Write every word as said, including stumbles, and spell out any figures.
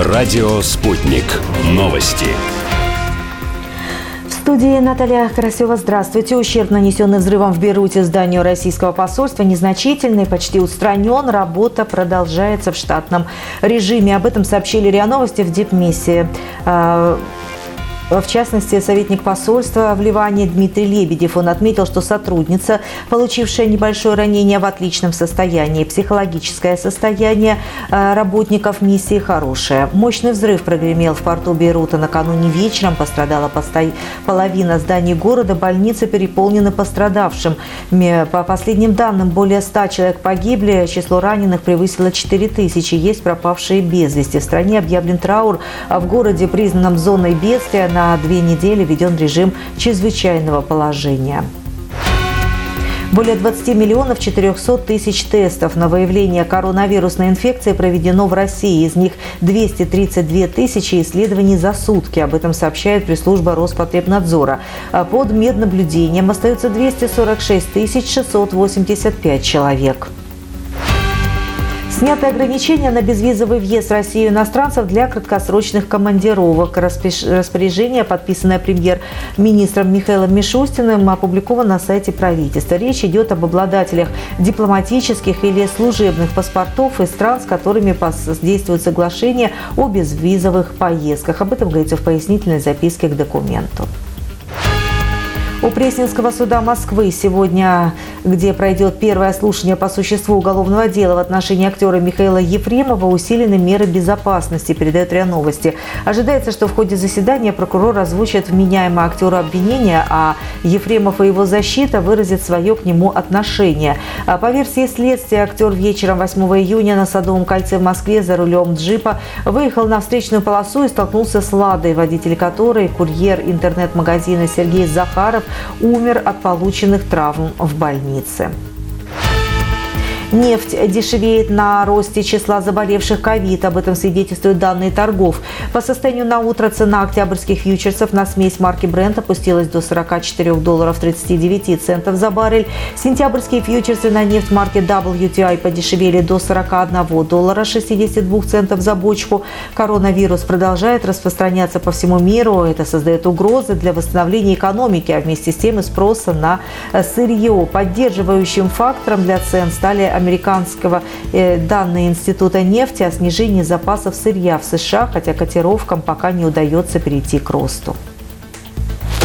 Радио «Спутник». Новости. В студии Наталья Карасева. Здравствуйте. Ущерб, нанесенный взрывом в Бейруте зданию российского посольства, незначительный, почти устранен. Работа продолжается в штатном режиме. Об этом сообщили РИА Новости в дипмиссии. В частности, советник посольства в Ливане Дмитрий Лебедев. Он отметил, что сотрудница, получившая небольшое ранение, в отличном состоянии. Психологическое состояние работников миссии хорошее. Мощный взрыв прогремел в порту Бейрута накануне вечером. Пострадала половина зданий города. Больницы переполнены пострадавшим. По последним данным, более ста человек погибли. Число раненых превысило четыре тысячи. Есть пропавшие без вести. В стране объявлен траур. А в городе, признанном зоной бедствия, на две недели введен режим чрезвычайного положения. Более двадцати миллионов четырёхсот тысяч тестов на выявление коронавирусной инфекции проведено в России. Из них двести тридцать две тысячи исследований за сутки. Об этом сообщает пресс-служба Роспотребнадзора. Под меднаблюдением остаются двести сорок шесть тысяч шестьсот восемьдесят пять человек. Сняты ограничения на безвизовый въезд в Россию иностранцев для краткосрочных командировок. Распоряжение, подписанное премьер-министром Михаилом Мишустиным, опубликовано на сайте правительства. Речь идет об обладателях дипломатических или служебных паспортов из стран, с которыми действует соглашение о безвизовых поездках. Об этом говорится в пояснительной записке к документу. У Пресненского суда Москвы сегодня, где пройдет первое слушание по существу уголовного дела в отношении актера Михаила Ефремова, усилены меры безопасности, передает РИА Новости. Ожидается, что в ходе заседания прокурор озвучит вменяемое актеру обвинения, а Ефремов и его защита выразят свое к нему отношение. По версии следствия, актер вечером восьмого июня на Садовом кольце в Москве за рулем джипа выехал на встречную полосу и столкнулся с «Ладой», водитель которой, курьер интернет-магазина Сергей Захаров, умер от полученных травм в больнице. Нефть дешевеет на росте числа заболевших ковид. Об этом свидетельствуют данные торгов. По состоянию на утро цена октябрьских фьючерсов на смесь марки Brent опустилась до сорока четырёх долларов тридцати девяти центов за баррель. Сентябрьские фьючерсы на нефть марки дабл ю ти ай подешевели до сорока одного доллара шестидесяти двух центов за бочку. Коронавирус продолжает распространяться по всему миру. Это создает угрозы для восстановления экономики, а вместе с тем и спроса на сырье. Поддерживающим фактором для цен стали американского э, данные Института нефти о снижении запасов сырья в США, хотя котировкам пока не удается перейти к росту.